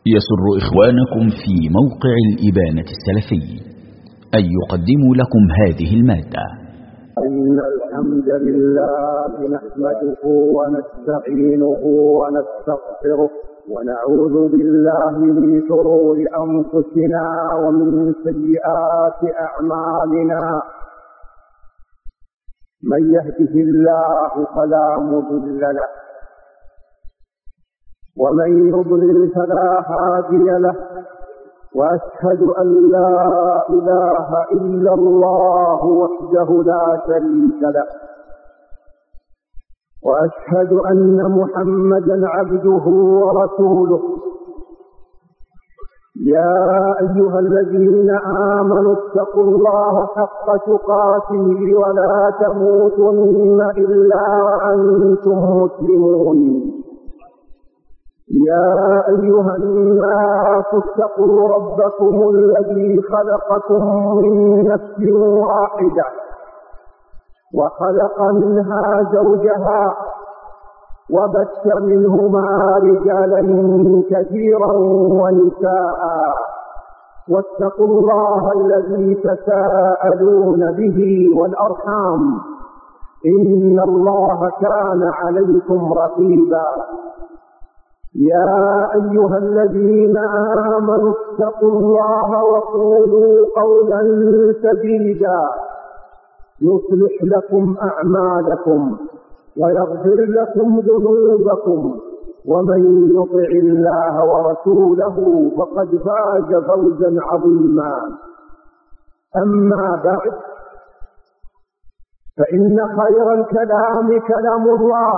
يسر إخوانكم في موقع الإبانة السلفي أن يقدموا لكم هذه المادة. إن الحمد لله نحمده ونستعينه ونستغفره ونعوذ بالله من شرور أنفسنا ومن سيئات أعمالنا. من يهده الله فلا مضل له ومن يضلل فلا هادي له، وأشهد أن لا إله إلا الله وحده لا شريك له، وأشهد أن محمدا عبده ورسوله. يا أيها الذين آمنوا اتقوا الله حق تقاته ولا تموتن إلا وأنتم مسلمون. يا أيها الناس اتقوا ربكم الذي خلقكم من نفس واحدة وخلق منها زوجها وبث منهما رجالا كثيرا ونساء، واتقوا الله الذي تساءلون به والأرحام إن الله كان عليكم رقيبا. يا أيها الذين آمنوا اتقوا الله وقولوا قولا سديدا يصلح لكم أعمالكم ويغفر لكم ذنوبكم، ومن يطع الله ورسوله فقد فاز فوزا عظيما. أما بعد، فإن خير الكلام كلام الله،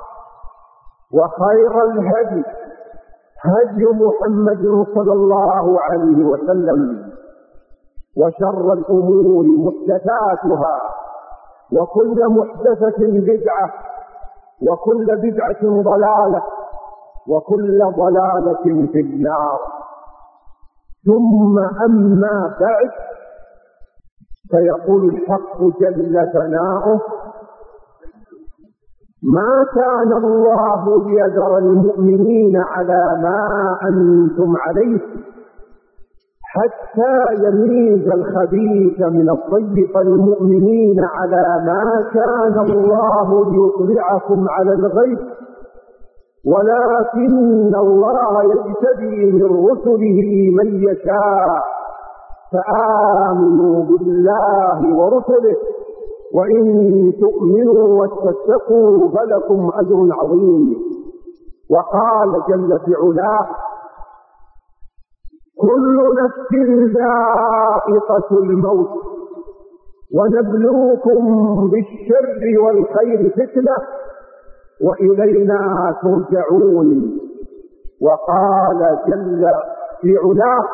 وخير الهدي هدي محمد صلى الله عليه وسلم، وشر الأمور محدثاتها، وكل محدثة بدعة، وكل بدعة ضلالة، وكل ضلالة في النار. ثم أما بعد، فيقول الحق جل ثناؤه: ما كان الله ليذر المؤمنين على ما أنتم عليه حتى يميز الخبيث من الطيب، المؤمنين على ما كان الله ليطلعكم على الغيب، ولكن الله يجتبي من رسله من يشاء، فآمنوا بالله ورسله وإن تؤمنوا وتتقوا فلكم أجر عظيم. وقال جل في علاه: كل نفس ذائقة الموت ونبلوكم بالشر والخير فتنة وإلينا ترجعون. وقال جل في علاه: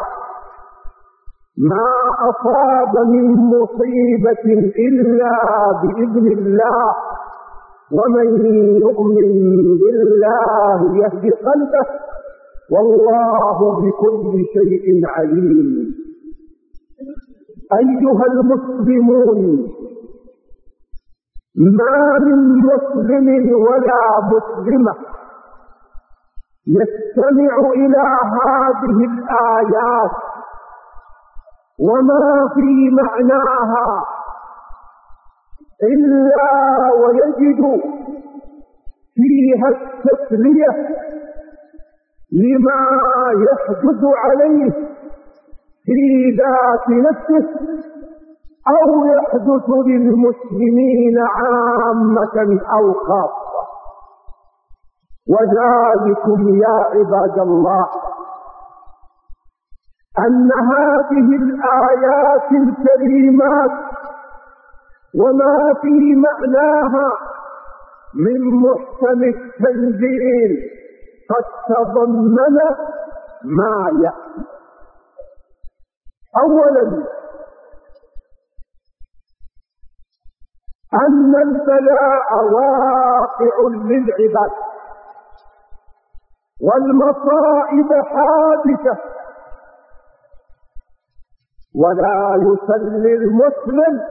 ما أصاب من مصيبة إلا بإذن الله، ومن يؤمن بالله يهد قلبه، والله بكل شيء عليم. أيها المسلمون، ما من مسلم ولا مسلمة يستمع إلى هذه الآيات وما في معناها إلا ويجد فيها التسلية لما يحدث عليه في ذات نفسه أو يحدث للمسلمين عامة أو خاصة. وذلكم يا عباد الله أن هذه الآيات الكريمات وما في معناها من محكم التنزيل قد تضمن ما يأتي. أولا، أن البلاء واقع للعباد والمصائب حادثة، ولا يسلي المسلم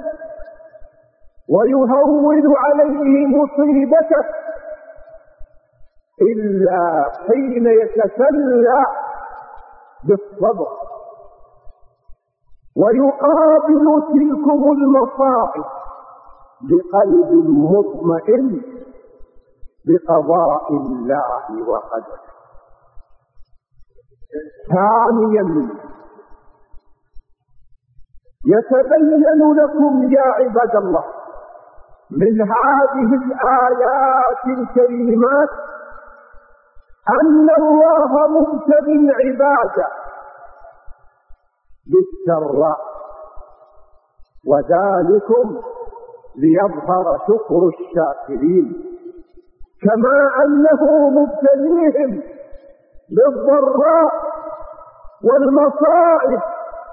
ويهون عليه مصيبته إلا حين يتسلى بالصبر، ويقابل تلكم المصائب بقلب مطمئن بقضاء الله وقدره. ثانيا يتبين لكم يا عباد الله من هذه الآيات الكريمات أن الله مبتلي العباد بالسراء، وذلكم ليظهر شكر الشاكرين، كما أنه مبتليهم بالضراء والمصائب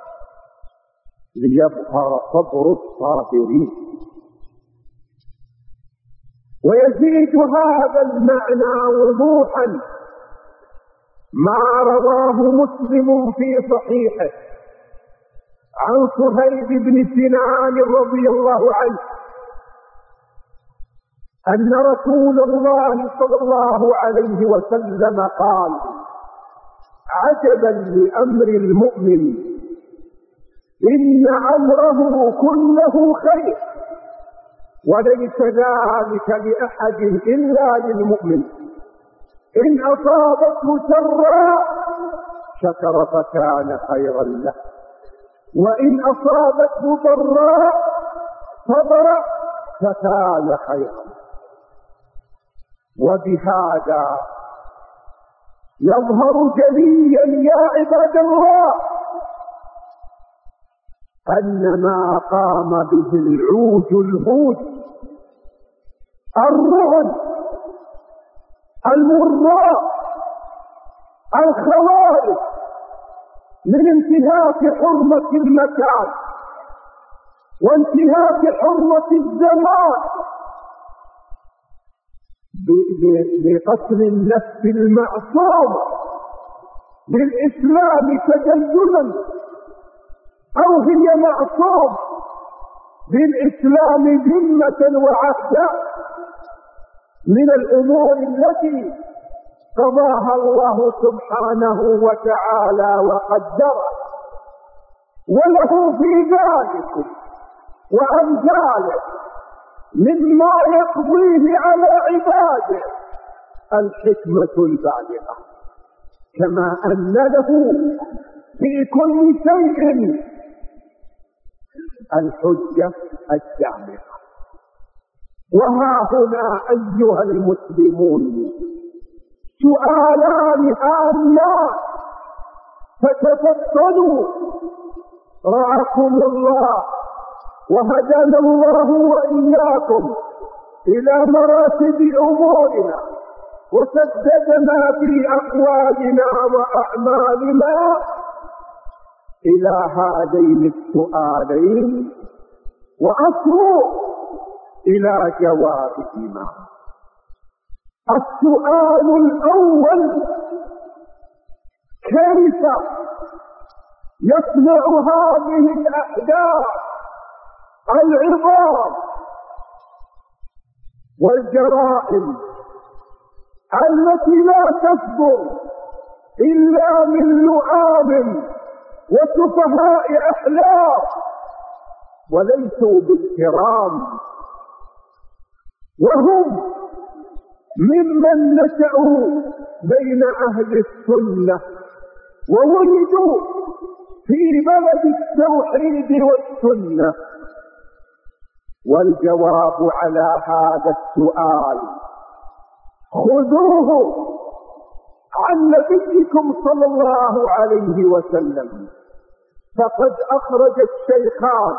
ليظهر صبر الصابرين. ويزيد هذا المعنى وضوحا ما رواه مسلم في صحيحه عن صهيب بن سنان رضي الله عنه أن رسول الله صلى الله عليه وسلم قال: عجبا لأمر المؤمن، إن أمره كله خير، وليس ذلك لأحد إلا للمؤمن، إن أصابته سراء شكر فكان خيرا له، وإن أصابته ضراء صبر فكان خيرا. وبهذا يظهر جليا يا عباد الله أن ما قام به العوج الهود الرعن المراء الخوارج من انتهاك حرمة المكان وانتهاك حرمة الزمان بقتل النفس المعصومة بالإسلام تدينا، أو هي معصومة بالإسلام ذمة وعهدا، من الأمور التي قضاها الله سبحانه وتعالى وقدرها، وله في ذلك وأمثاله مما يقضيه على عباده الحكمة البالغة، كما أن له في كل شيء الحجة الدامغة. وها هنا أيها المسلمون سؤالان هامان فتفضلوا رعاكم الله وهدانا الله وإياكم إلى مراتب أمورنا وسددنا في أقوالنا وأعمالنا إلى هذين السؤالين وأصلوا إلى جوابهما. السؤال الأول: كيف يصنع هذه الأحداث العظام والجرائم التي لا تصدر إلا من لعاب وسفهاء أحلام وليسوا بالكرام، وهم ممن نشأوا بين أهل السنة وولدوا في بلد التوحيد والسنة؟ والجواب على هذا السؤال خذوه عن نبيكم صلى الله عليه وسلم، فقد أخرج الشيخان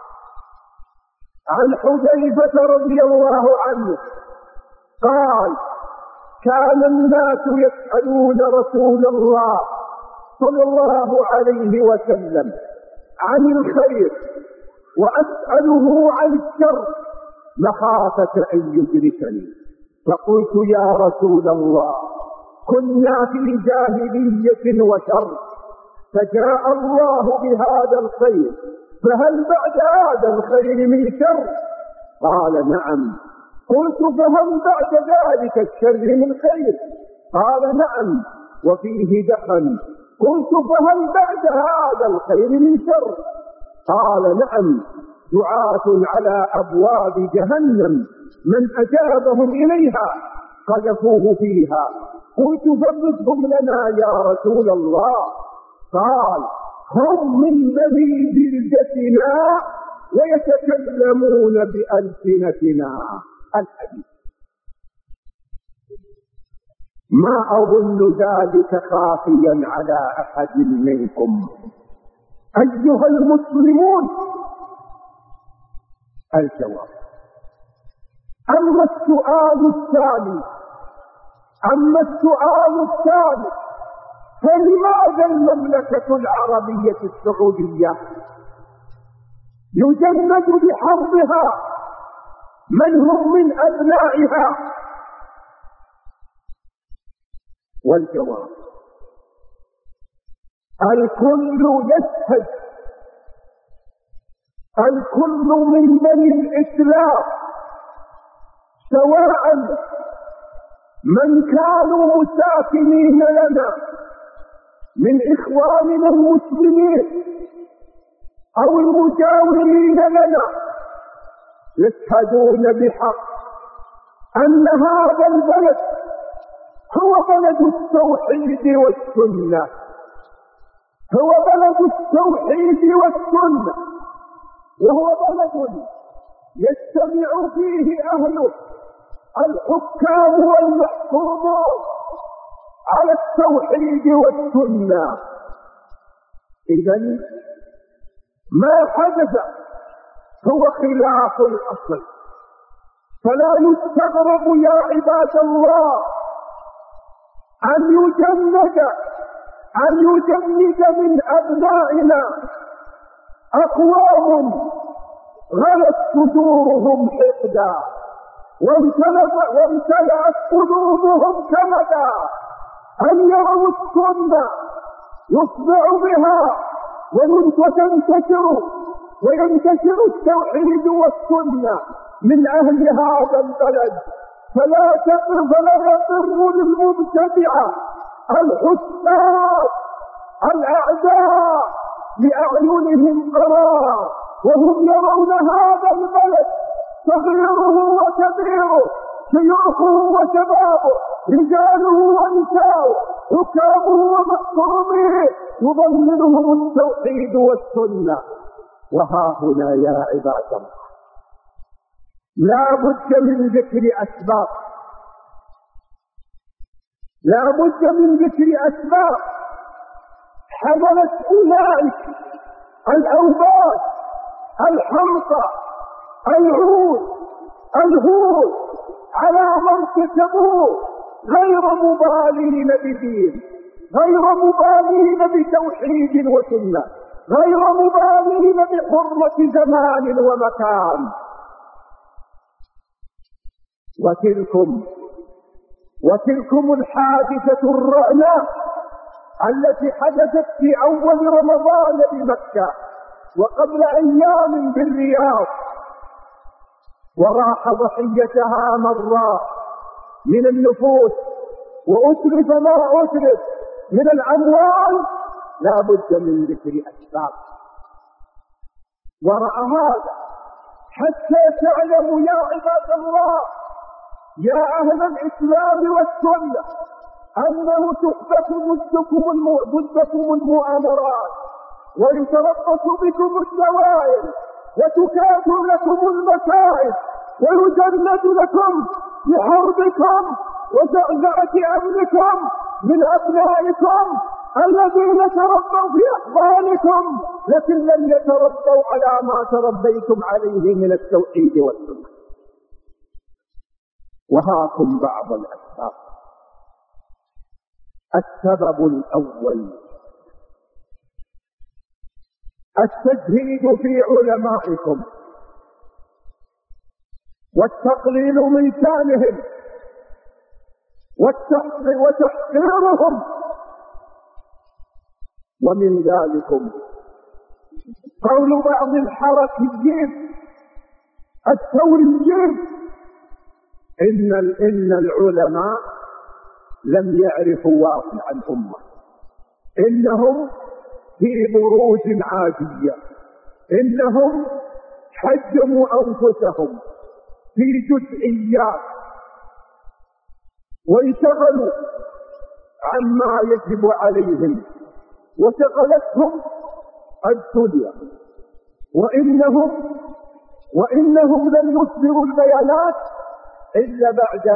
عن حذيفة رضي الله عنه قال: كان الناس يسألون رسول الله صلى الله عليه وسلم عن الخير وأسأله عن الشر مخافة أن يدركني، فقلت: يا رسول الله، كنا في جاهلية وشر، فجاء الله بهذا الخير، فهل بعد هذا الخير من شر؟ قال: نعم. قلت: فهل بعد ذلك الشر من خير؟ قال: نعم، وفيه دخن قلت فهل بعد هذا الخير من شر؟ قال نعم، دعاة على أبواب جهنم من أجابهم إليها قذفوه فيها. قلت فاصفهم لنا يا رسول الله. قال هم من بني جلدتنا ويتكلمون بألسنتنا. الحديث. ما أظن ذلك خافيا على أحد منكم. أيها المسلمون، الجواب. أما السؤال الثاني فلماذا المملكة العربية السعودية يجند بحربها من هم من أبنائها؟ والجواب: الكل يشهد، الكل من بني الإسلام، سواء من كانوا مساكنين لنا من إخواننا المسلمين أو المجاورين لنا، يشهدون بحق أن هذا البلد هو بلد التوحيد والسنة، هو بلد التوحيد والسنة، وهو بلد يجتمع فيه أهله الحكام والمحكومون على التوحيد والسنة. إذن ما حدث هو خلاف الأصل، فلا يستغرب يا عباد الله أن يجند من أبنائنا أقوام غلت صدورهم حقدا وامتلأت قلوبهم كمدا، أن يروا السنة يصبع بها وينتشر التوحيد والسنة من أهل هذا البلد، فلا يقر للمبتدعة الحساد الأعداء لأعينهم قرار، وهم يرون هذا البلد صغيره وكبيره، شيوخه وشبابه، رجاله ونساؤه، حكامه ومحكوميه، يضمنهم التوحيد والسنة. وها هنا يا عباد الله لا بد من ذكر أسباب، لا بد من ذكر أسباب حملت أولئك الأوباش الحمقى الهود على ما ارتكبوه، غير مبالين بدين، غير مبالين بتوحيد وسنة، غير مبالين بحرمة زمان ومكان. وتلكم الحادثة الرعنة التي حدثت في أول رمضان بمكة وقبل أيام بالرياض، وراح ضحيتها مرات من النفوس وأتلف ما أتلف من الأموال. لا بد من ذكر أسباب وراء هذا حتى تعلموا يا عباد الله يا أهل الإسلام والسنة أنه تحبك ضدكم المؤامرات ويتربص بكم الدوائر وتكاد لكم المكائد ويجند لكم بحربكم وزعزعة أمنكم من أبنائكم الذين تربوا في أحضانكم لكن لم يتربوا على ما تربيتم عليه من التوحيد والسنة. وهاكم بعض الأسباب. السبب الأول التجهيد في علمائكم والتقليل من شانهم وتحقيرهم، ومن ذلكم قول بعض الحركيين الثوريين إن العلماء لم يعرفوا واقع الأمة، إنهم في بروج عاجية، إنهم حجموا أنفسهم في جزئيات وانشغلوا عما يجب عليهم وشغلتهم الدنيا، وإنهم لن يصدروا البيانات إلا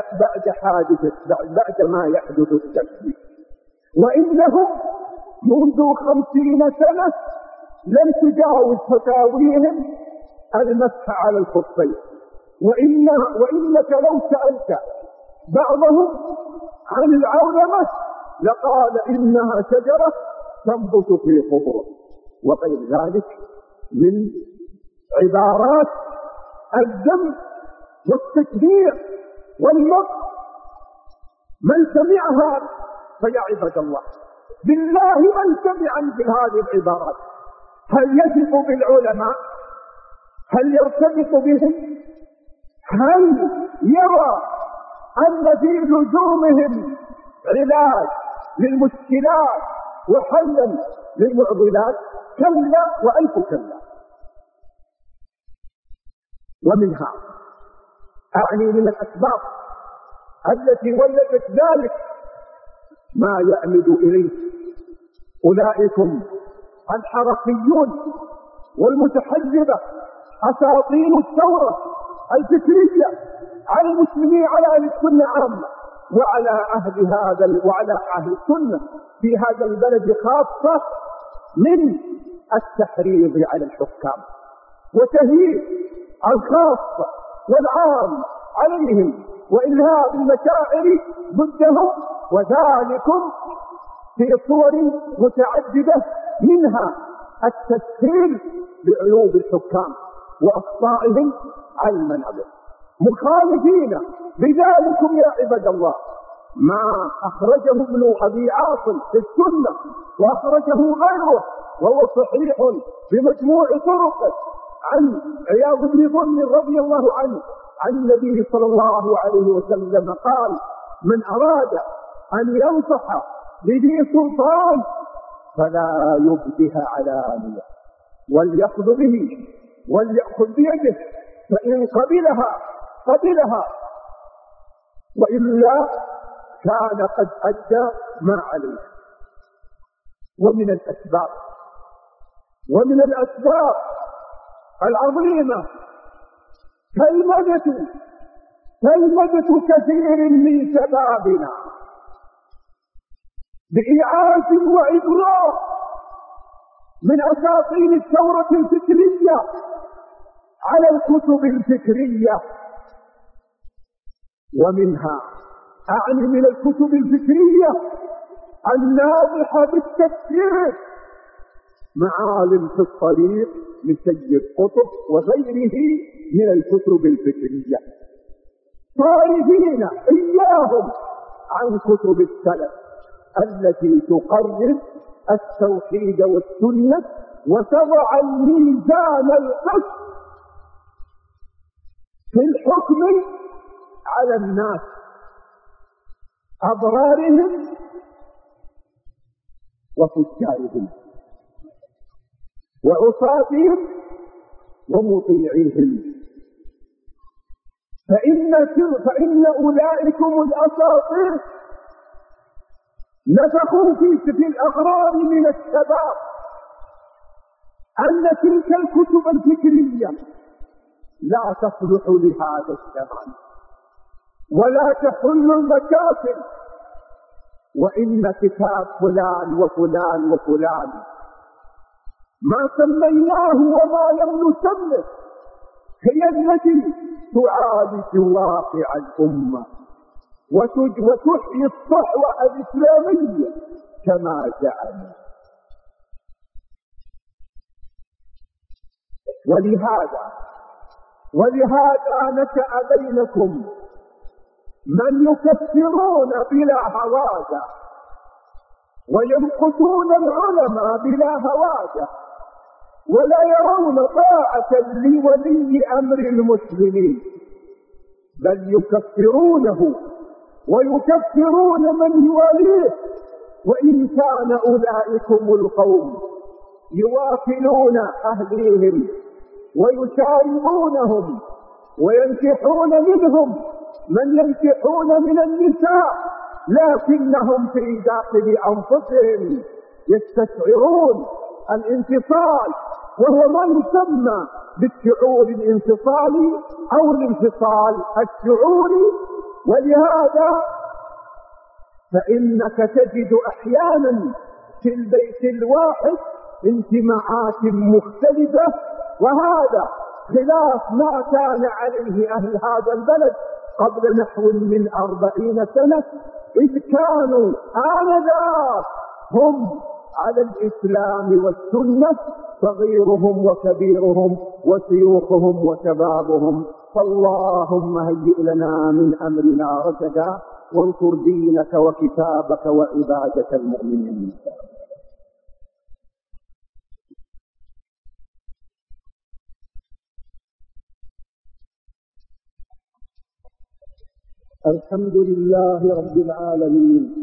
بعد ما يحدث التكليف، وإنهم منذ 50 سنة لم تجاوز فتاويهم المسح على الخفين، وإنك لو سألت بعضهم عن العولمة لقال إنها شجرة تنبت في قبور وغير ذلك من عبارات الذم والتكبير والمقت. من سمعها فيا عباد الله بالله من سمع مثل هذه العبارات هل يثق بالعلماء؟ هل يرتبط بهم؟ هل يرى أن في لزومهم علاج للمشكلات وحلا للمعضلات؟ كلا وألف كلا. ومنها أعني من الأسباب التي ولدت ذلك ما يأمد إليه أولئكم الحركيون والمتحزبة أساطين الثورة الفكرية على المسلمين، على أهل السنة عامة، وعلى أهل السنة في هذا البلد خاصة، من التحريض على الحكام وتهيئ الخاصة والعام عليهم وإلهاء المشاعر ضدهم، وذلكم في صور متعددة، منها التسهيل بعيوب الحكام وأخطائهم على المنابر، مخالفين بذلكم يا عباد الله ما أخرجه ابن أبي عاصم في السنة وأخرجه غيره وهو صحيح بمجموع طرقه عن عياض بن ظن رضي الله عنه عن النبي صلى الله عليه وسلم قال: من أراد أن ينصح لذي سلطان فلا يبدها علانية وليأخذ به وليأخذ بيده، فإن قبلها وإلا كان قد أدى ما عليه. ومن الأسباب العظيمة كلمة كثير من شبابنا بإعاز وإغراء من أساطين الثورة الفكرية على الكتب الفكرية، ومنها أعني من الكتب الفكرية الناضحة بالتفسير معالم في الطريق لسيد قطب وغيره من الكتب الفكرية، صارفين إياهم عن كتب السلف التي تقرر التوحيد والسنة وتضع الميزان القسط في الحكم على الناس، أضرارهم وفجارهم وعصاتهم ومطيعيهم، فإن أولئكم الأساطير نفخوا في الأغرار من الشباب أن تلك الكتب الفكرية لا تصلح لهذا الزمان ولا تحل المكاسب، وإن كتاب فلان وفلان وفلان ما سميناه وما لم نسمه هي التي تعالج واقع الأمة وتحيي الصحوة الإسلامية كما زعموا. ولهذا نشأ بينكم من يكفرون بلا هواجة ويمقتون العلماء بلا هواجة ولا يرون طاعة لولي أمر المسلمين، بل يكفرونه ويكفرون من يواليه وإن كان أولئكم القوم يواكلون أهليهم ويشاربونهم وينكحون منهم من ينكحون من النساء، لكنهم في داخل أنفسهم يستشعرون الانفصال، وهو ما يسمى بالشعور الانفصالي أو الانفصال الشعوري. ولهذا فإنك تجد أحيانا في البيت الواحد انتماعات مختلفة، وهذا خلاف ما كان عليه أهل هذا البلد قبل نحو من 40 سنة، إذ كانوا آنذاك هم على الإسلام والسنة، صغيرهم وكبيرهم وشيوخهم وشبابهم. فاللهم هيئ لنا من أمرنا رشدا، وانصر دينك وكتابك وعبادك المؤمنين. الحمد لله رب العالمين،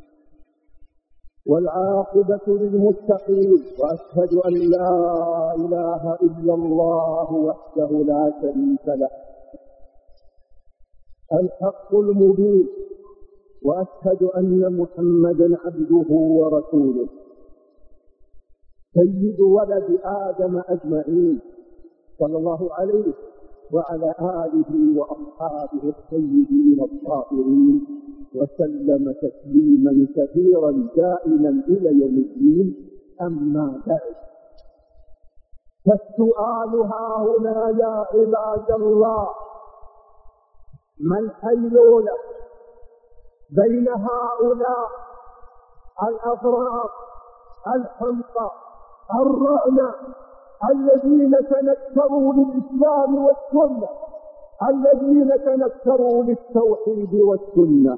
والعاقبة للمتقين، وأشهد أن لا إله إلا الله وحده لا شريك له الحق المبين، وأشهد أن محمدا عبده ورسوله سيد ولد آدم أجمعين، صلى الله عليه وعلى آله وأصحابه الطيبين الطاهرين، وسلم تسليما كثيرا دائما إلى يوم الدين. أما بعد، فالسؤال هاهنا يا عباد الله: ما الحيلولة بين هؤلاء الأفراد الحمقى الرعنى الذين تنكروا للإسلام والسنة، الذين تنكروا للتوحيد والسنة؟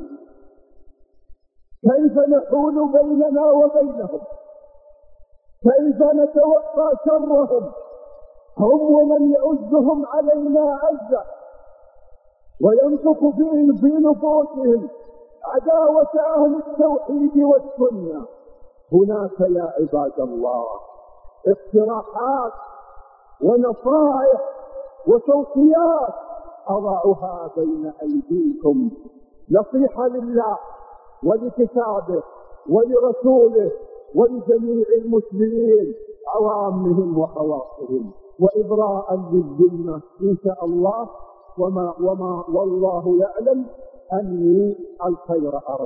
كيف نحول بيننا وبينهم؟ كيف نتوقع شرهم؟ هم ومن يعزهم علينا عزة وينطق في نفوسهم عداوة أهل التوحيد والسنة. هناك يا عباد الله اقتراحات ونصائح وتوصيات أضعها بين أيديكم، نصيحة لله ولكتابه ولرسوله ولجميع المسلمين عوامهم وخواصهم، وإبراء للذمة إن شاء الله، وما والله يعلم أني الخير أردت.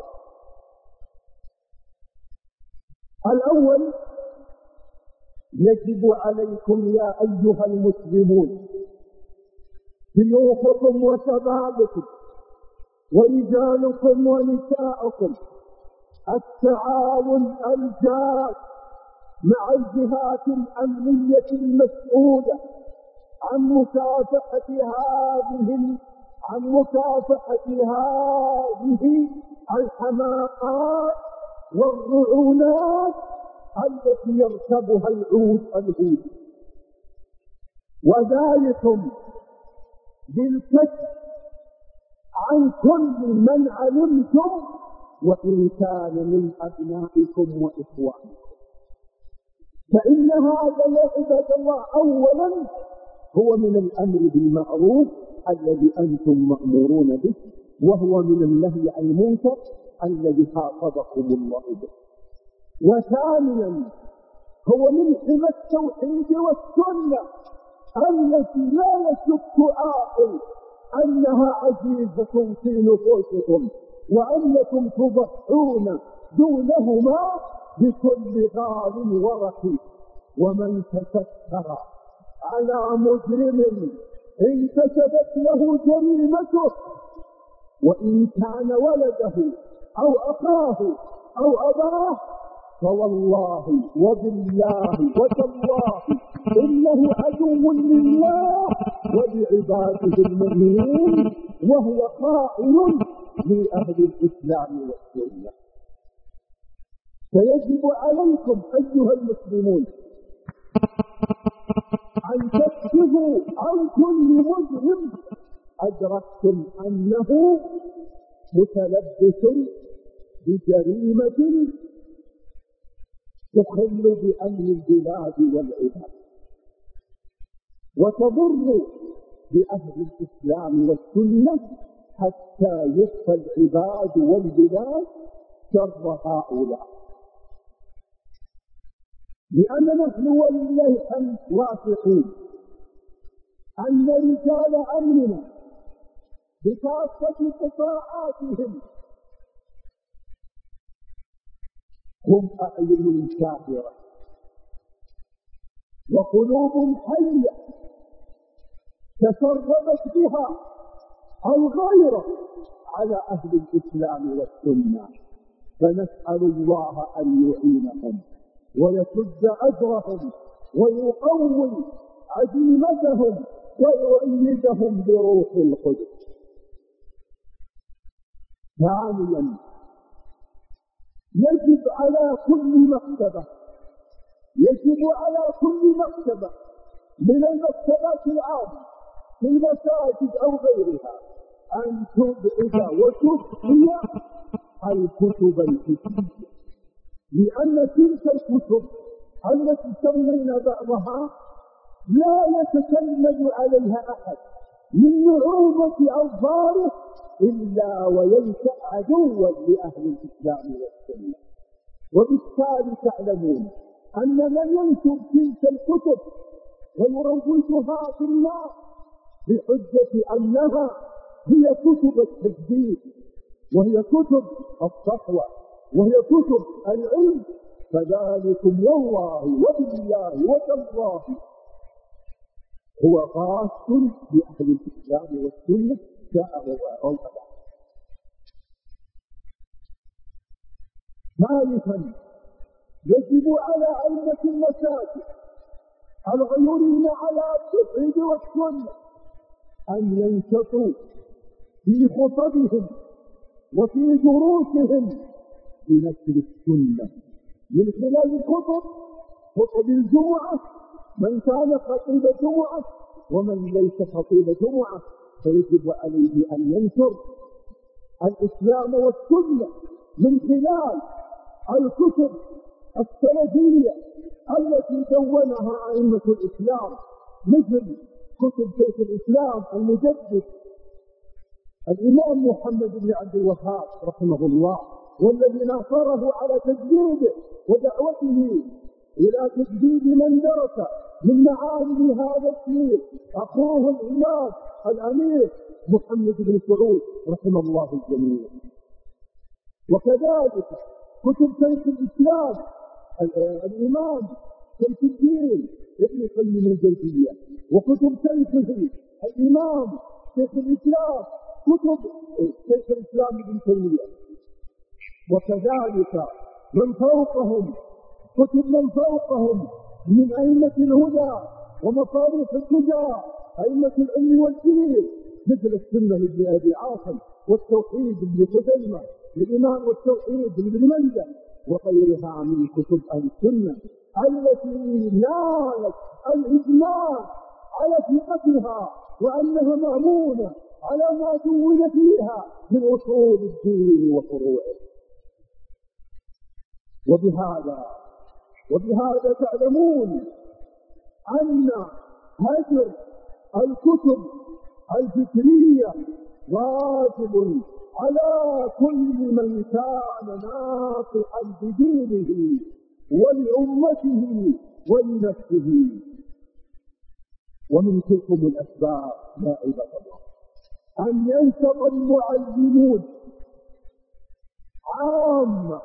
الأول: يجب عليكم يا أيها المسلمون، شيوخكم وشبابكم ورجالكم ونساءكم، التعاون الجاد مع الجهات الأمنية المسؤولة عن مكافحة هذه الحماقات والرعونات التي يركبها الهود، وذلكم بالكشف عن كل من علمتم وإن كان من أبنائكم وإخوانكم. فإن هذا يا عباد الله أولا هو من الأمر بالمعروف الذي أنتم مأمورون به، وهو من النهي عن المنكر الذي خاطبكم الله به. وثانيا هو من حمى التوحيد والسنة التي لا يشك عاقل أنها عزيزة في نفوسكم، وأنكم تضحون دونهما بكل غال ورقيق. ومن تستر على مجرم انكشفت له جريمته، وإن كان ولده أو أخاه أو أباه، فوالله وبالله وتالله إنه عدو لله ولعباده المؤمنين، وهو خائن لأهل الإسلام والسنة. فيجب عليكم أيها المسلمون أن تكشفوا عن كل مجرم أدركتم أنه متلبس بجريمة تخل بأمن البلاد والعباد وتضر بأهل الإسلام والسنة حتى يخفى العباد والبلاد شر هؤلاء. لأن نحن ولله الحمد واثقين أن رجال أمننا بكافة قطاعاتهم هم أعين كافرة وقلوب حية تسربت بها الغيرة على أهل الإسلام والسنة، فنسأل الله أن يعينهم ويسد أجرهم ويقوي عزيمتهم ويؤيدهم بروح القدس. ثانيا، يجب على كل مكتبة من المكتبات العامة في المساجد أو غيرها أن تبعد وتخفي الكتب الفقهية، لأن تلك الكتب التي سمينا بعضها لا يتسلل عليها أحد من نعومة أظفاره إلا وينشأ عدوا لأهل الإسلام والسنة. وبالتالي تعلمون أن من ينشر تلك الكتب ويروجها في الناس بحجة أنها هي كتب التجديد وهي كتب الصحوة وهي كتب العلم، فذلكم والله وبالله وتالله هو خاص بأهل الإسلام والسنة شاء أو أبى. ثالثا، يجب على أئمة المساجد الغيورين على التوحيد والسنة أن ينشطوا في خطبهم وفي دروسهم بنشر السنة من خلال خطب الجمعة، من كان خطيب جمعة ومن ليس خطيب جمعة فيجب عليه أن ينشر الإسلام والسنة من خلال الكتب السلفية التي دونها أئمة الإسلام، مثل كتب شيخ الإسلام المجدد الإمام محمد بن عبد الوهاب رحمه الله، والذي ناصره على تجديده ودعوته إلى تجديد من درس من معالم هذا الشيء أخوه الإمام الأمير محمد بن سعود رحمه الله الجميع. وكذلك كتب شيخ الإسلام الإمام شيخ الدين ابن قيم الجوزية، وكتب شيخه الإمام شيخ الإسلام كتب شيخ الإسلام ابن تيمية، وكذلك من فوقهم كتب من فوقهم من أئمة الهدى ومصاريف التجار أئمة العلم والدين، مثل السنة لابن أبي عاصم والتوحيد لابن خزيمة للإمام والتوحيد لابن مندة وغيرها من كتب السنة التي نالت الإجماع على ثقتها وأنها مأمونة على ما دون فيها من أصول الدين وفروعه. وبهذا تعلمون أن هجر الكتب الفكرية واجب على كل من كان ناصحا بدينه ولأمته ولنفسه. ومن تلكم الأسباب يا عباد الله أن ينشط المعلمون عامة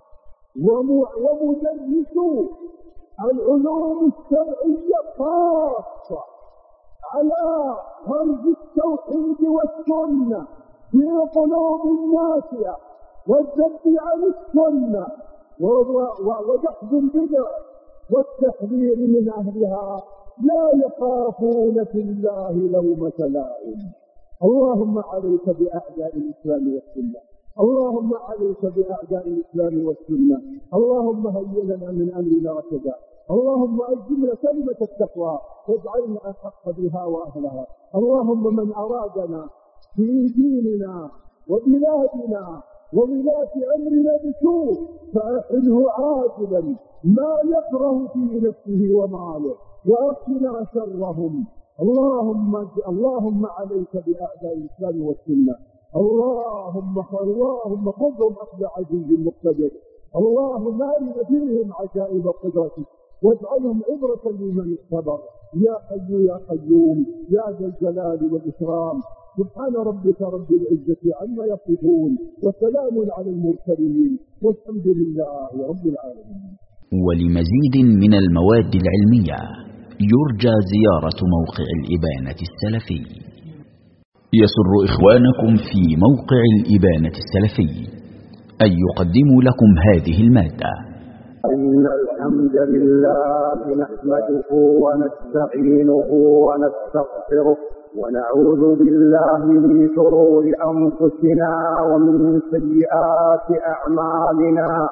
ومدرسو العلوم الشرعية خاصة على غرز التوحيد والسنة في قلوب الناس والذب عن السنة ودحض البدع والتحذير من أهلها، لا يخافون في الله لومة لائم. اللهم عليك بأعداء الإسلام والسنة، اللهم عليك بأعداء الإسلام والسنة، اللهم هيئ لنا من أمرنا رشدا، اللهم ألزمنا كلمة التقوى واجعلنا أحق بها وأهلها. اللهم من أرادنا في ديننا وبلادنا وولاة أمرنا بسوء فأحله عاجلا ما يكره في نفسه وماله وأقنا شرهم. اللهم عليك بأعداء الإسلام والسنة. اللهم خذهم أخذ عزيز مقتدر. اللهم أرنا فيهم عجائب قدرتك واجعلهم عبرة لمن صبر. يا حي يا قيوم يا ذا الجلال والإكرام. سبحان ربك رب العزة عما يصفون وسلام على المرسلين والحمد لله رب العالمين. ولمزيد من المواد العلمية يرجى زيارة موقع الإبانة السلفي. يسر إخوانكم في موقع الإبانة السلفي أن يقدموا لكم هذه المادة. إن الحمد لله نحمده ونستعينه ونستغفره ونعوذ بالله من شرور أنفسنا ومن سيئات أعمالنا.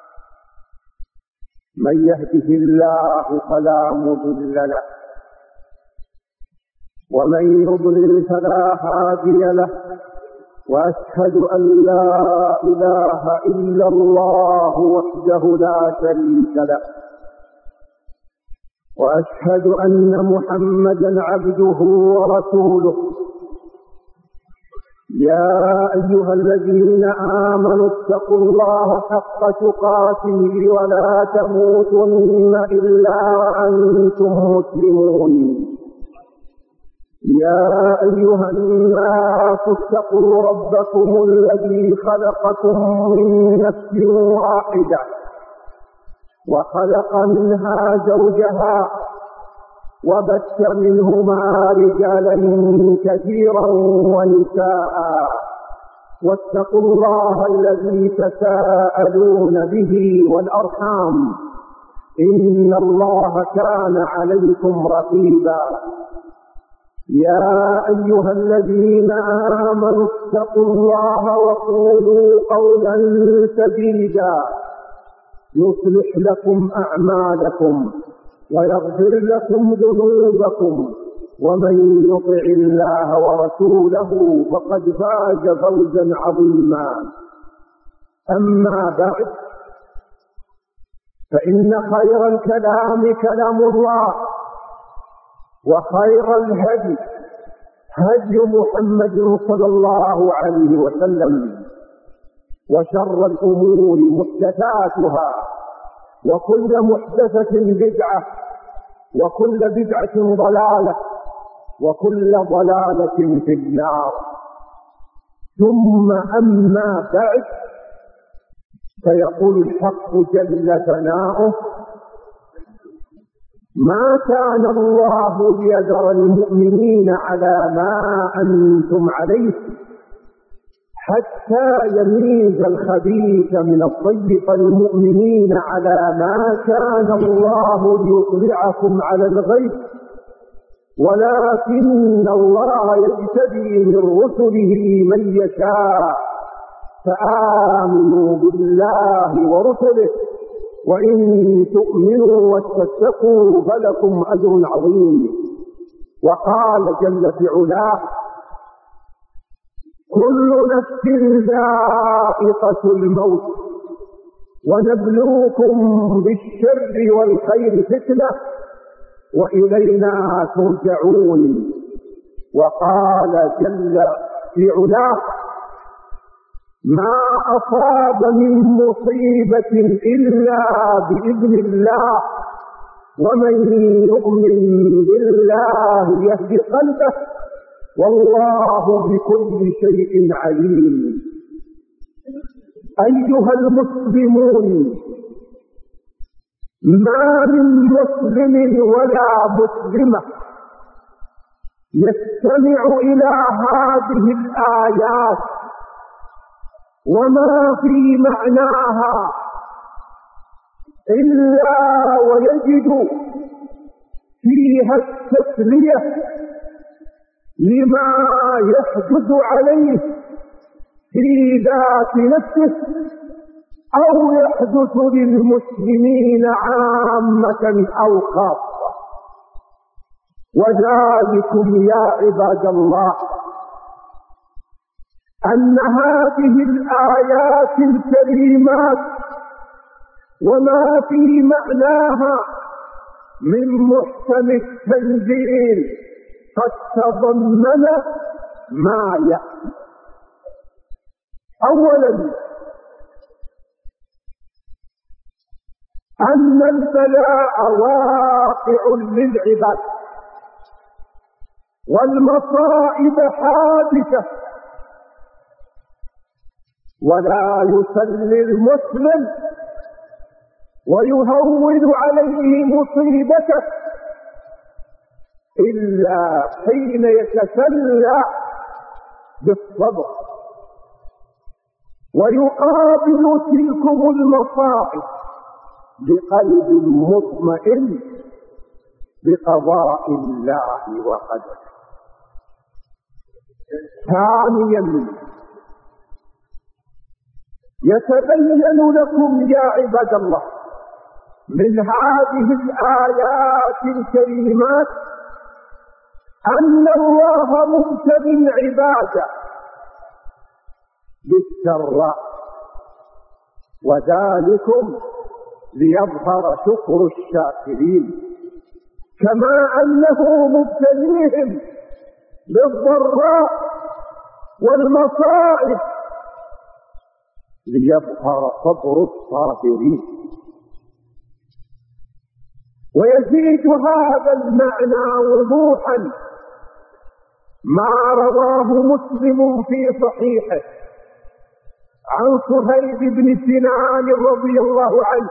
من يهده الله فلا مضل له ومن يضلل فلا هادي له. وأشهد أن لا إله إلا الله وحده لا شريك له وأشهد أن محمدا عبده ورسوله. يا أيها الذين آمنوا اتقوا الله حق تقاته ولا تموتن إلا وأنتم مسلمون. يا أيها الناس اتقوا ربكم الذي خلقكم من نفس واحدة وخلق منها زوجها وبث منهما رجالا كثيرا ونساء. واتقوا الله الذي تساءلون به والأرحام إن الله كان عليكم رقيبا. يا أيها الذين آمنوا اتقوا الله وقولوا قولا سديدا يصلح لكم أعمالكم ويغفر لكم ذنوبكم ومن يطع الله ورسوله فقد فاز فوزا عظيما. أما بعد فإن خير الكلام كلام الله وخير الهدي هدي محمد صلى الله عليه وسلم وشر الأمور محدثاتها وكل محدثة بدعة وكل بدعة ضلالة وكل ضلالة في النار. ثم أما بعد فيقول الحق جل ثناؤه: ما كان الله ليذر المؤمنين على ما أنتم عليه حتى يميز الخبيث من الطيب. فالمؤمنين على ما كان الله ليطلعكم على الغيب ولكن الله يجتبي من رسله من يشاء. فآمنوا بالله ورسله وإن تؤمنوا وتتقوا فلكم أجر عظيم. وقال جل في علاه: كل نفس ذائقة الموت ونبلوكم بالشر والخير فتنة وإلينا ترجعون. وقال جل في علاه: ما أصاب من مصيبة إلا بإذن الله ومن يؤمن بالله يهد قلبه والله بكل شيء عليم. أيها المسلمون، ما من مسلم ولا مسلمة يستمع إلى هذه الآيات وما في معناها إلا ويجد فيها التسلية لما يحدث عليه في ذات نفسه أو يحدث للمسلمين عامة أو خاصة. وذلكم يا عباد الله أن هذه الآيات الكريمات وما في معناها من محكم التنزيل قد تضمن ما يأتي. أولا أن البلاء واقع للعباد والمصائب حادثة، ولا يسلي المسلم ويهون عليه مصيبته إلا حين يتسلى بالصبر ويقابل تلكم المصائب بقلب مطمئن بقضاء الله وقدره. ثانيا يتبين لكم يا عباد الله من هذه الآيات الكريمات أن الله مبتلي عباده بالسراء، وذلكم ليظهر شكر الشاكرين، كما أنه مبتليهم بالضراء والمصائب ليظهر صبر الصابرين. ويزيد هذا المعنى وضوحا ما رواه مسلم في صحيحه عن صهيب بن سنان رضي الله عنه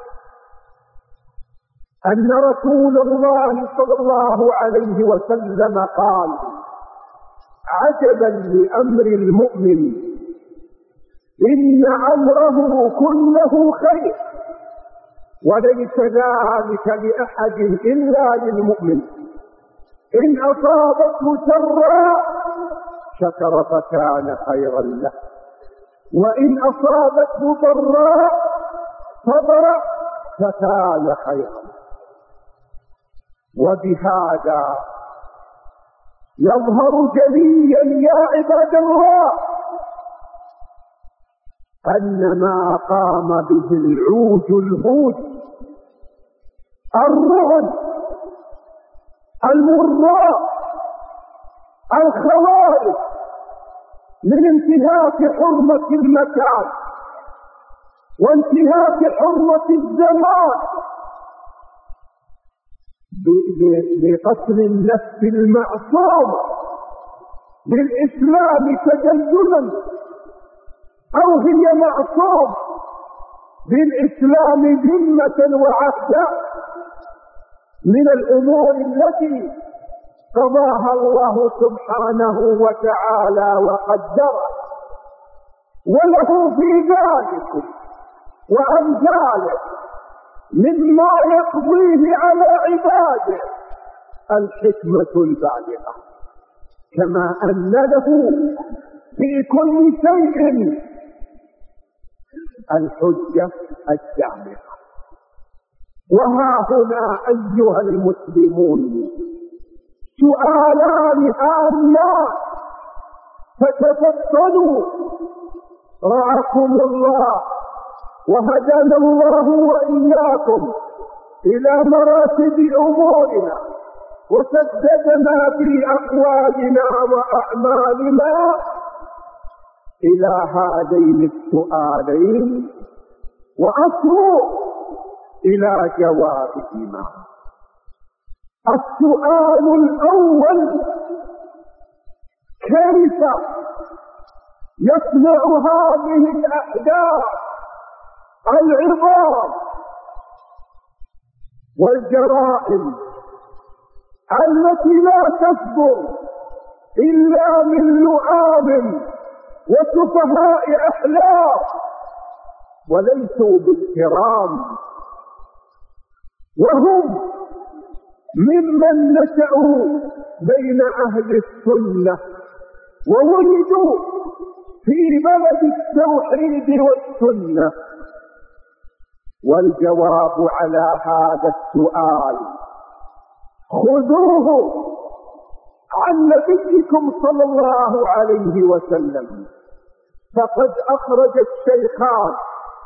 أن رسول الله صلى الله عليه وسلم قال: عجبا لأمر المؤمن، إن أمره كله خير، وليس ذلك لأحد إلا للمؤمن، إن أصابته سراء شكر فكان خيرا له، وإن أصابته ضراء صبر فكان خيرا. وبهذا يظهر جليا يا عباد الله أن ما قام به العوج الهود الرعب المراء الخوارج من انتهاك حرمة المكان وانتهاك حرمة الزمان بقتل النفس المعصومة بالإسلام تدينا، أو هي معصومة بالإسلام ذمة وعهدا، من الأمور التي قضاها الله سبحانه وتعالى وقدرها، وله في ذلك وأمثاله مما يقضيه على عباده الحكمة البالغة، كما أن له في كل شيء الحجة الدامغة. وها هنا أيها المسلمون سؤالان هامان فتفضلوا رعاكم الله وهدانا الله وإياكم إلى مراتب أمورنا وسددنا في أقوالنا وأعمالنا إلى هذين السؤالين وأصلوا إلى جوابهما. السؤال الأول: كيف يصنع هذه الأحداث العظام والجرائم التي لا تصدر إلا من لؤام وسفهاء أحلام وليسوا بالكرام، وهم ممن نشأوا بين أهل السنة وولدوا في بلد التوحيد والسنة؟ والجواب على هذا السؤال خذوه عن نبيكم صلى الله عليه وسلم. فقد أخرج الشيخان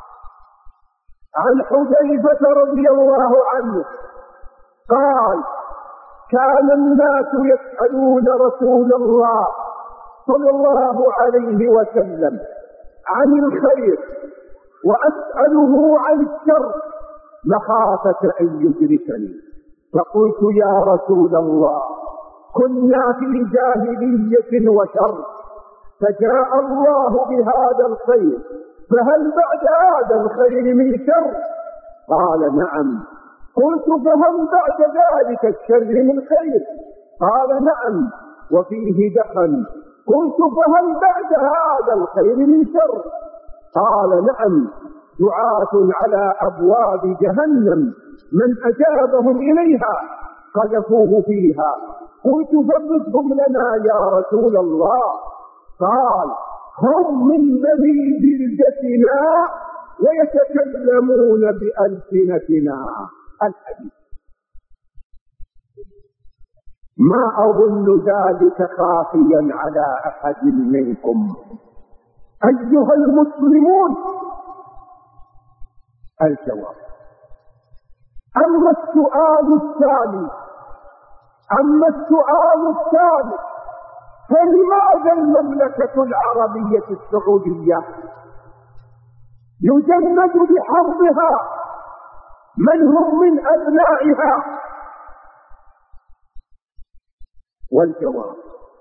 عن حذيفة رضي الله عنه قال: كان الناس يسألون رسول الله صلى الله عليه وسلم عن الخير وأسأله عن الشر مخافة أن يدركني. فقلت: يا رسول الله، كنا في جاهلية وشر، فجاء الله بهذا الخير، فهل بعد هذا الخير من شر؟ قال: نعم. قلت: فهل بعد ذلك الشر من خير؟ قال: نعم، وفيه دخن. قلت: فهل بعد هذا الخير من شر؟ قال: نعم، دعاة على أبواب جهنم من أجابهم إليها قذفوه فيها. قلت: فاصفهم لنا يا رسول الله. قال: هم من بني جلدتنا ويتكلمون بألسنتنا. الحديث. ما أظن ذلك خافيا على أحد منكم. أيها المسلمون، الجواب. أما السؤال الثاني، فلماذا المملكة العربية السعودية يجند بحربها من هم من أبنائها؟ والجواب: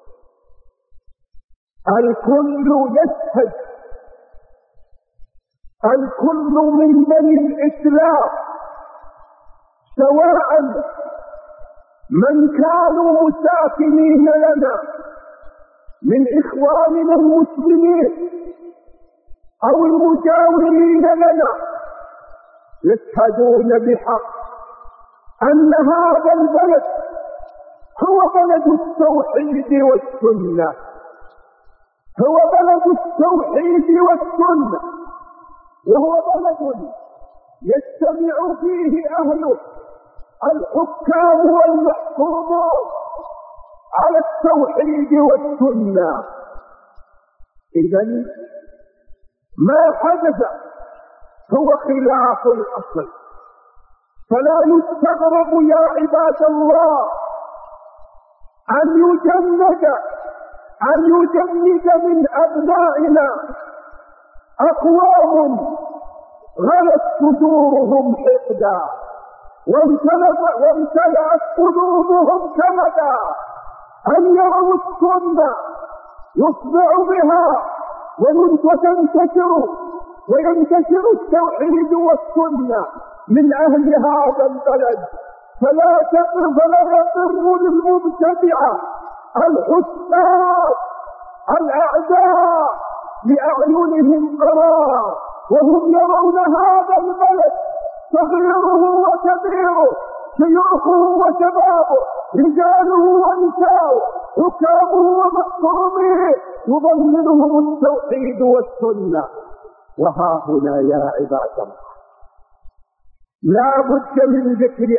الكل يشهد، الكل من بني الإسلام، سواء من كانوا مساكنين لنا من إخواننا المسلمين أو المجاورين لنا، يشهدون بحق أن هذا البلد هو بلد التوحيد والسنة، هو بلد التوحيد والسنة، وهو بلد يجتمع فيه أهله الحكام والمحكومون على التوحيد والسنة. إذن ما حدث هو خلاف الأصل، فلا يستغرب يا عباد الله أن يجند من أبنائنا أقوام غلت صدورهم حقدا وامتلأت قلوبهم كمدا، أن يروا السنة يصبع بها وينتشر التوحيد والسنة من أهل هذا البلد. فلا يقر للمبتدعة الحساد الأعداء لأعينهم قرار، وهم يرون هذا البلد صغيره وكبيره، شيوخه وشبابه، رجاله ونساؤه، حكامه ومحكوميه، يضمنهم التوحيد والسنة. وها هنا يا عباد الله لا بد من ذكر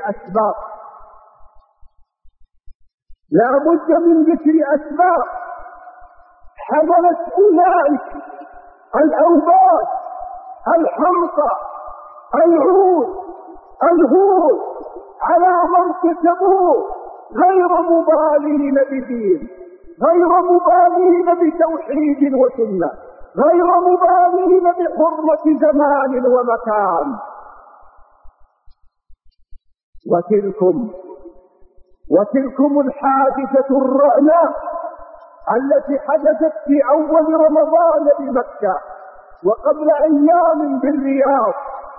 أسباب حملت أولئك الأوباش الحمقى العود الهول على ما ارتكبوه، غير مبالين بدين، غير مبالين بتوحيد وسنة، غير مبالين بحرمة زمان ومكان. وتلكم الحادثة الرعنة التي حدثت في أول رمضان بمكة وقبل أيام بالرياض،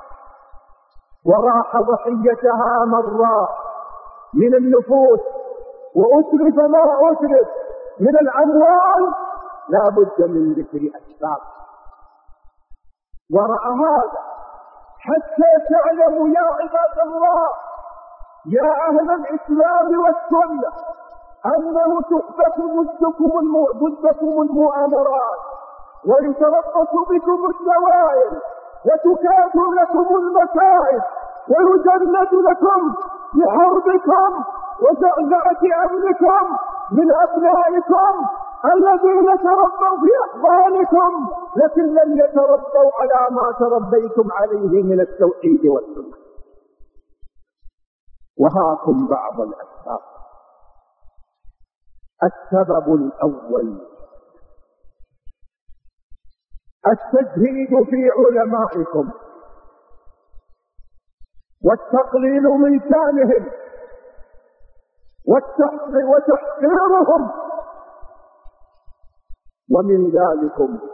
وراح ضحيتها مرات من النفوس وأتلف ما أتلف من الأموال. لا بد من ذكر أسباب وراء هذا حتى تعلموا يا عباد الله يا أهل الإسلام والسنة أنه تحدثكم المؤامرات ويتربص بكم الدوائر وتكاد لكم المكائد ويجند لكم بحربكم وزعزعة أمنكم من أبنائكم الذين تربوا في أحضانكم لكن لم يتربوا على ما تربيتم عليه من التوحيد والسنة. وهاكم بعض الأسباب. السبب الأول التجهيد في علمائكم والتقليل من شانهم وتحقيرهم، ومن ذلك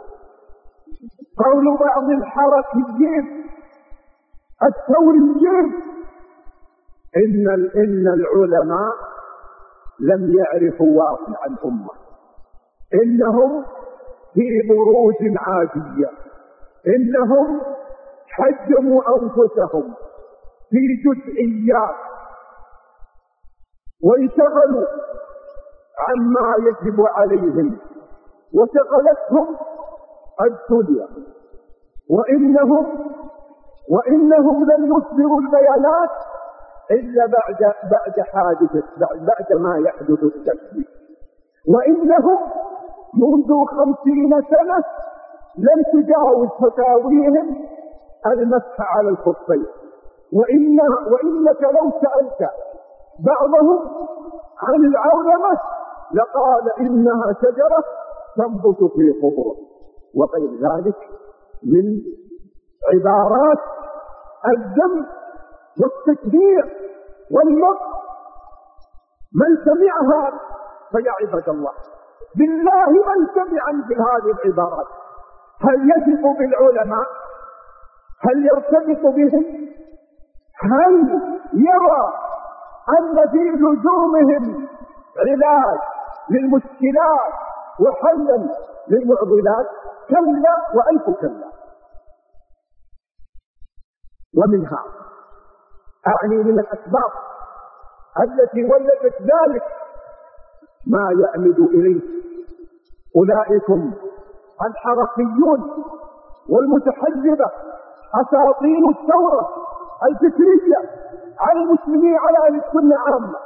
قول بعض الحركيين الثوريين إن العلماء لم يعرفوا واقع الأمة، إنهم في بروج عادية، إنهم حجموا أنفسهم في جزئيات وانشغلوا عما يجب عليهم وشغلتهم الدنيا، وإنهم لن يصدروا البيانات إلا بعد ما يحدث التكليف، وإنهم منذ 50 سنة لم تجاوز فتاويهم المسح على الخفين، وإنك لو سألت بعضهم عن العولمة لقال إنها شجرة تنبت في قبور، وغير ذلك من عبارات الذم والتكبير والمقت. من سمعها فيا عباد الله بالله من سمع مثل هذه العبارات هل يثق بالعلماء؟ هل يرتبط بهم؟ هل يرى أن في لزومهم علاج للمشكلات وحلا للمعضلات؟ كلا وألف كلا. ومنها أعني من الأسباب التي ولدت ذلك ما يأمد إليه أولئكم الحركيون والمتحزبة أساطين الثورة الفكرية على المسلمين، على أهل السنة عامة،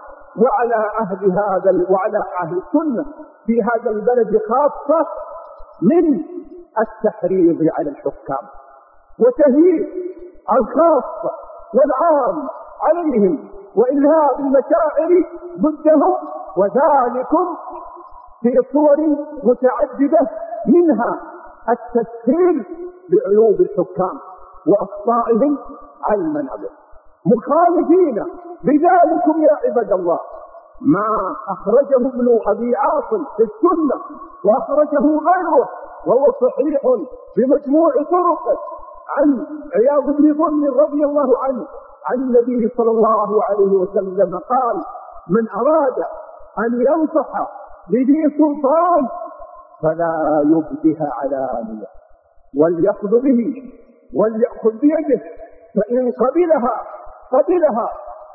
وعلى أهل السنة في هذا البلد خاصة، من التحريض على الحكام وتهيئ الخاصة والعام عليهم وإلهاء المشاعر ضدهم، وذلكم في صور متعددة، منها التسهيل بعيوب الحكام وأخطائهم على المنابر، مخالفين بذلكم يا عباد الله ما أخرجه ابن أبي عاصم في السنة وأخرجه غيره وهو صحيح بمجموع طرقه عن عياض بن ظن رضي الله عنه عن النبي صلى الله عليه وسلم قال: من أراد أن ينصح لذي سلطان فلا يبدها علانية وليأخذ به وليأخذ بيده، فإن قبلها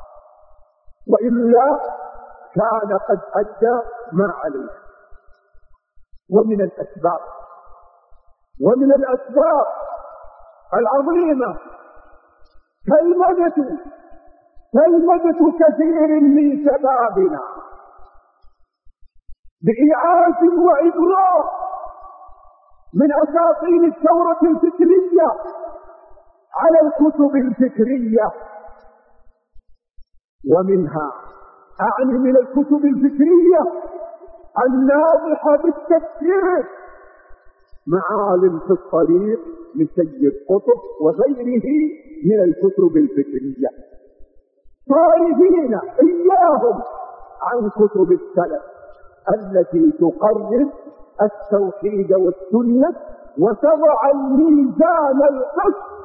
وإلا كان قد أدى ما عليه. ومن الأسباب العظيمة كلمة كثير من شبابنا بإعاز وإغراء من أساطين الثورة الفكرية على الكتب الفكرية، ومنها أعني من الكتب الفكرية الناضحة بالتفكير معالم في الطريق لسيد قطب وغيره من الكتب الفكرية، صارفين إياهم عن كتب السلف التي تقرر التوحيد والسنة وتضع الميزان القسط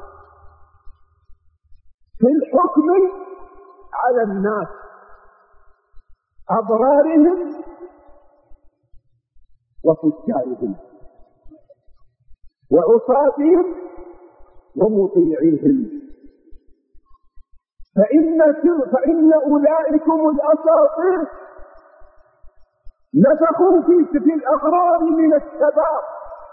في الحكم على الناس، أضرارهم وفجارهم وعصاتهم ومطيعيهم، فإن أولئكم الأساطير نفخوا في الأغرار من الشباب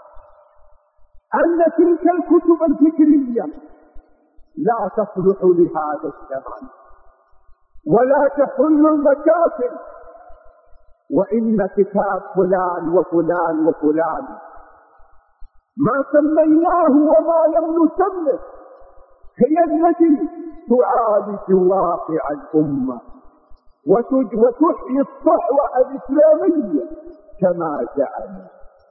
أن تلك الكتب الفكرية لا تصلح لهذا الزمان ولا تحل المكاسب وإن كتاب فلان وفلان وفلان ما سميناه وما لم نسمه هي التي تعالج واقع الأمة وتحيي الصحوة الإسلامية كما زعم.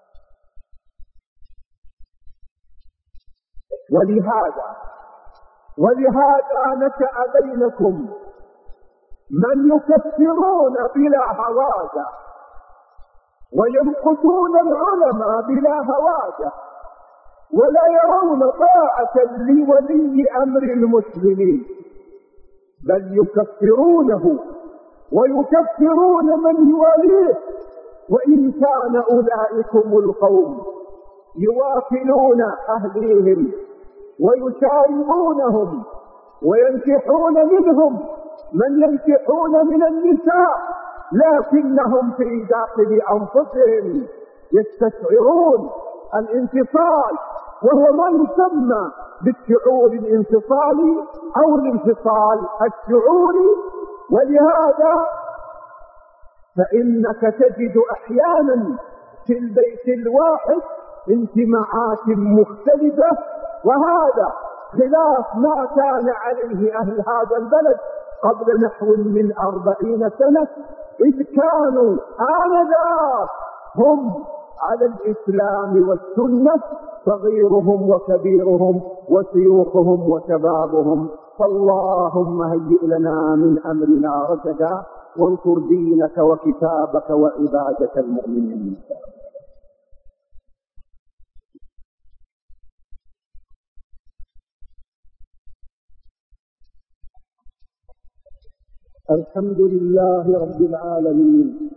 ولهذا نشأ بينكم من يكفرون بلا هواجة ويمقتون العلماء بلا هواجة ولا يرون طاعة لولي أمر المسلمين، بل يكفرونه ويكفرون من يواليه، وإن كان أولئكم القوم يواكلون أهليهم ويشاربونهم وينكحون منهم من ينكحون من النساء، لكنهم في داخل أنفسهم يستشعرون الانفصال، وهو ما يسمى بالشعور الانفصالي أو الانفصال الشعوري. ولهذا فإنك تجد أحيانا في البيت الواحد انتماعات مختلفة، وهذا خلاف ما كان عليه أهل هذا البلد قبل نحو من 40 سنة، إذ كانوا آنذاك هم على الإسلام والسنة صغيرهم وكبيرهم وشيوخهم وشبابهم. فاللهم هيئ لنا من أمرنا رشدا، وانصر دينك وكتابك وعبادك المؤمنين. الحمد لله رب العالمين،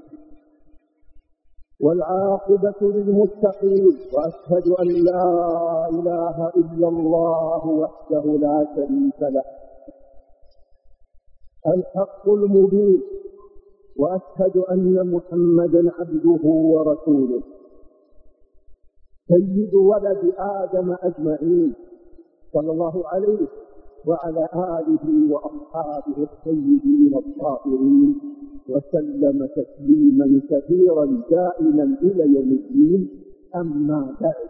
والعاقبة للمتقين، وأشهد أن لا إله إلا الله وحده لا شريك له الحق المبين، وأشهد أن محمدا عبده ورسوله سيد ولد آدم أجمعين، صلى الله عليه وعلى آله وأصحابه الطيبين الطاهرين، وسلم تسليما كثيرا دائما إلى يوم الدين. أما بعد،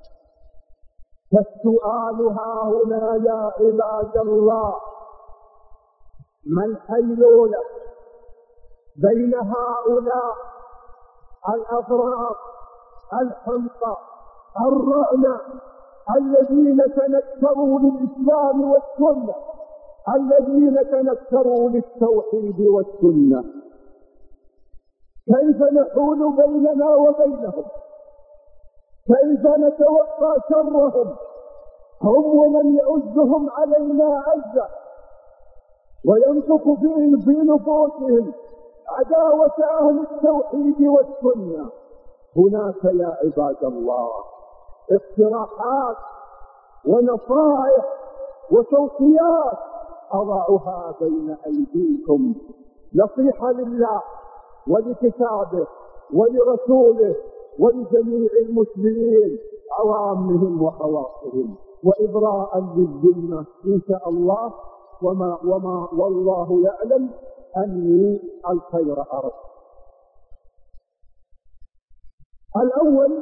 فالسؤال ها هنا يا عباد الله: ما الحيلولة بين هؤلاء الأفراد الحمقى الرعنى الذين تنكروا للإسلام والسنة، الذين تنكروا للتوحيد والسنة؟ كيف نحول بيننا وبينهم؟ كيف نتوقع شرهم؟ هم ومن يعزهم علينا عزة وينطق في نفوسهم عداوة أهل التوحيد والسنة. هناك يا عباد الله اقتراحات ونصائح وتوصيات أضعها بين أيديكم، نصيحة لله ولكتابه ولرسوله ولجميع المسلمين عوامهم وخواصهم، وإبراء للذمة إن شاء الله، والله يعلم أني الخير أردت. الأول: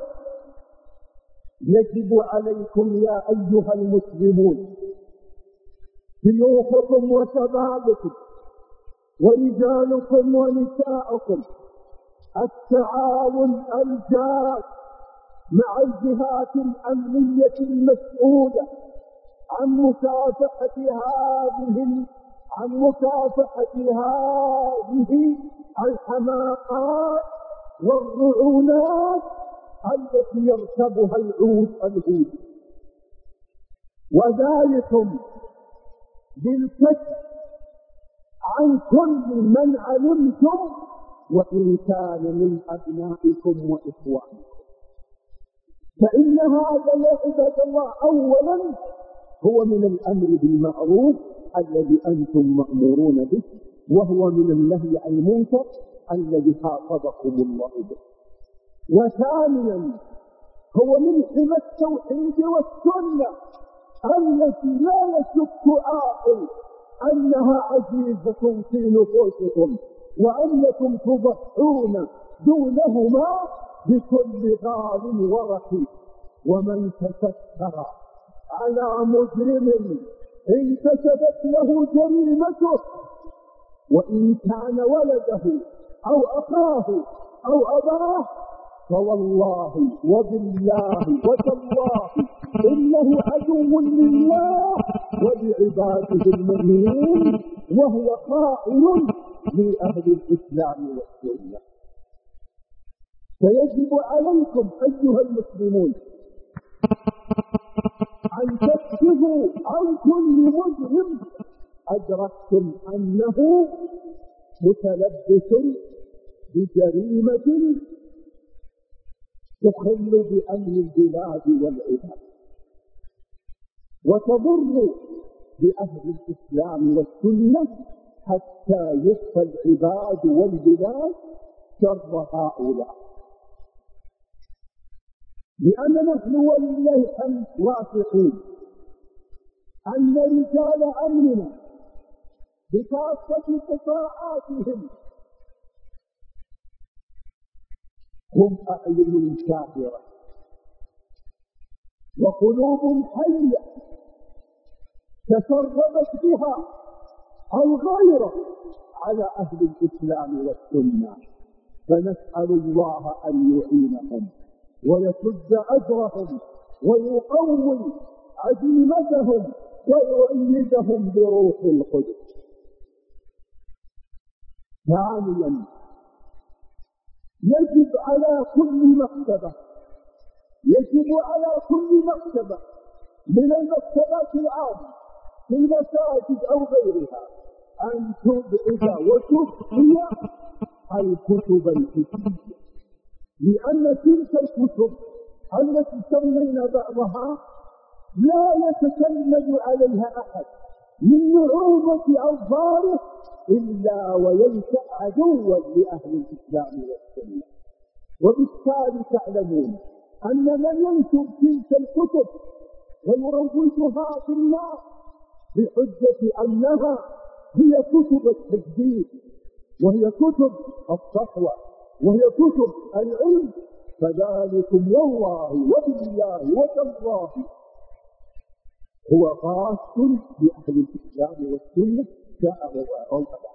يجب عليكم يا أيها المسلمون شيوخكم وشبابكم ورجالكم ونساءكم التعاون الجاد مع الجهات الأمنية المسؤولة عن مكافحة هذه الحماقات والرعونات التي يركبها الهود، وذلكم بالكشف عن كل من علمتم وإن كان من أبنائكم وإخوانكم. فإن هذا يا عباد الله أولا هو من الأمر بالمعروف الذي أنتم مأمورون به، وهو من النهي عن المنكر الذي خاطبكم الله به. وثانيا هو من حمى التوحيد والسنة التي لا يشك عاقل أنها عزيزة في نفوسكم، وأنكم تضحون دونهما بكل غال ورقيق. ومن تستر على مجرم انكشفت له جريمته، وإن كان ولده أو أخاه أو أباه، فوالله وبالله وتالله إنه عدو لله ولعباده المؤمنين، وهو خائن لأهل الإسلام والسنة. فيجب عليكم أيها المسلمون أن تكتبوا عن كل مجرم أدركتم أنه متلبس بجريمة تخل بأمن البلاد والعباد وتضر بأهل الإسلام والسنة، حتى يخفى العباد والبلاد شر هؤلاء. لأن نحن ولله الحمد واثقين أن رجال أمننا بكافة قطاعاتهم هم أعين كافرة وقلوب حية تسربت بها الغيرة على أهل الإسلام والسنة، فنسأل الله أن يعينهم ويسد أجرهم ويقوي عزيمتهم ويؤيدهم بروح القدس. ثانيا، يجب على كل مكتبة من المكتبات العامة في المساجد أو غيرها أن تبعد وتخفي الكتب الفقهية، لأن تلك الكتب التي سمينا بعضها لا يتسلل عليها أحد من نعومة أظفاره إلا وينشأ عدوا لأهل الإسلام والسنة. وبالتالي تعلمون أن من ينشر تلك الكتب ويروجها في الناس بحجة أنها هي كتب التجديد وهي كتب الصحوة وهي كتب العلم، فذلكم والله وبالله وتالله هو خاص بأهل الإسلام والسنة شاء أو أبى.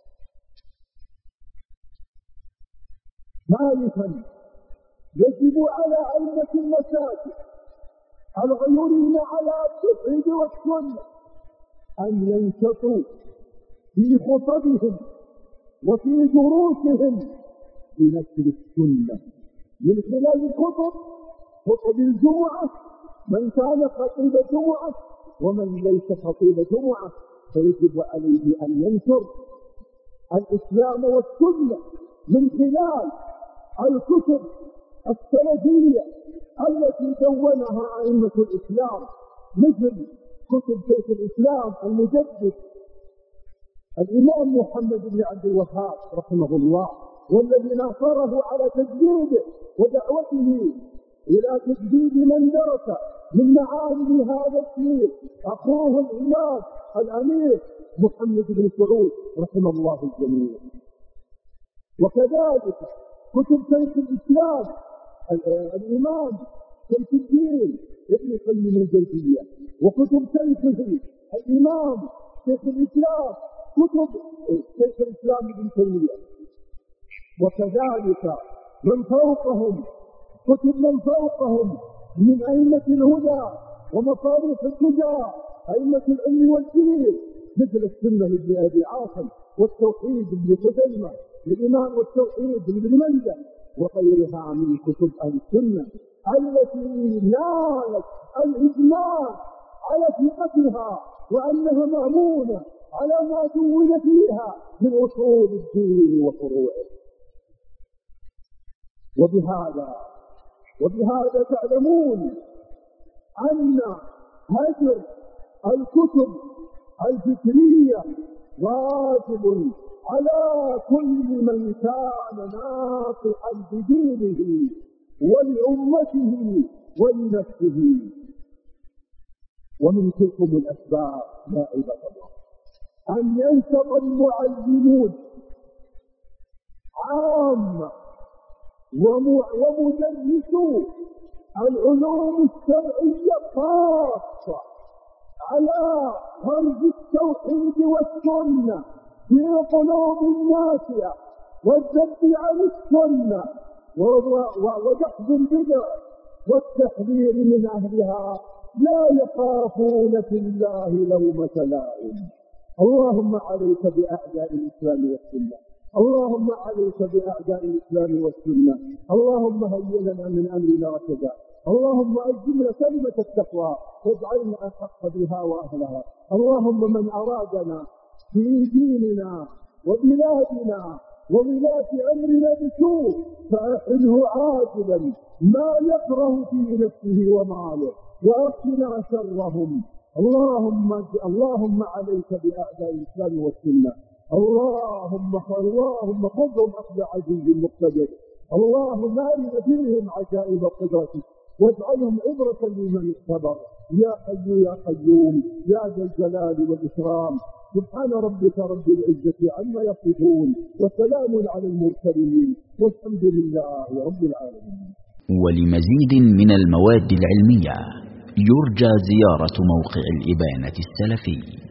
ثالثا، يجب على أئمة المساجد الغيورين على التوحيد والسنة أن ينشطوا في خطبهم وفي دروسهم بنشر السنة من خلال خطب الجمعة، من كان خطيب جمعة ومن ليس خطيب جمعة، فيجب عليه أن ينشر الإسلام والسنة من خلال الكتب السلفية التي دونها أئمة الإسلام، مثل كتب شيخ الإسلام المجدد الإمام محمد بن عبد الوهاب رحمه الله، والذي ناصره على تجديده ودعوته إلى تجديد من درس من معالم هذا الدين أخوه الإمام الأمير محمد بن سعود رحمه الله الجميع. وكذلك كتب شيخ الإسلام الإمام شمس الدين ابن قيم الجوزية، وكتب شيخه الإمام شيخ الإسلام كتب شيخ الإسلام ابن تيمية. وكذلك من فوقهم كتب من فوقهم من أئمة الهدى ومصاريف التجار أئمة العلم والدين، مثل السنة لابن أبي عاصم والتوحيد لابن خزيمة للإمام والتوحيد لابن مندة وغيرها من كتب السنة التي نالت الإجماع على ثقتها وأنها مأمونة على ما دون فيها من أصول الدين وفروعه. وبهذا تعلمون أن هجر الكتب الفكرية واجب على كل من كان ناصحا بدينه ولأمته ولنفسه. ومن تلكم الأسباب يا عباد الله أن ينشط المعلمون عامة ومدرسو العلوم الشرعية خاصة على فرض التوحيد والسنة في قلوب الناس والذب عن السنة ودحض البدع والتحذير من أهلها لا يخافون في الله لومة لائم. اللهم عليك بأعداء الإسلام والسنة، اللهم عليك بأعداء الإسلام والسنة، اللهم هيئ لنا من أمرنا رشدا، اللهم ألزمنا كلمة التقوى واجعلنا أحق بها وأهلها. اللهم من أرادنا في ديننا وبلادنا وولاة أمرنا بسوء فأحله عاجلا ما يكره في نفسه وماله وأقنا شرهم. اللهم عليك بأعداء الإسلام والسنة، اللهم خذهم أخذ عزيز مقتدر، اللهم أرنا فيهم عجائب قدرتك واجعلهم عبرة لمن صبر يا حي يا قيوم يا ذا الجلال والإكرام. سبحان ربك رب العزة عما يصفون وسلام على المرسلين والحمد لله رب العالمين. ولمزيد من المواد العلمية يرجى زيارة موقع الإبانة السلفي.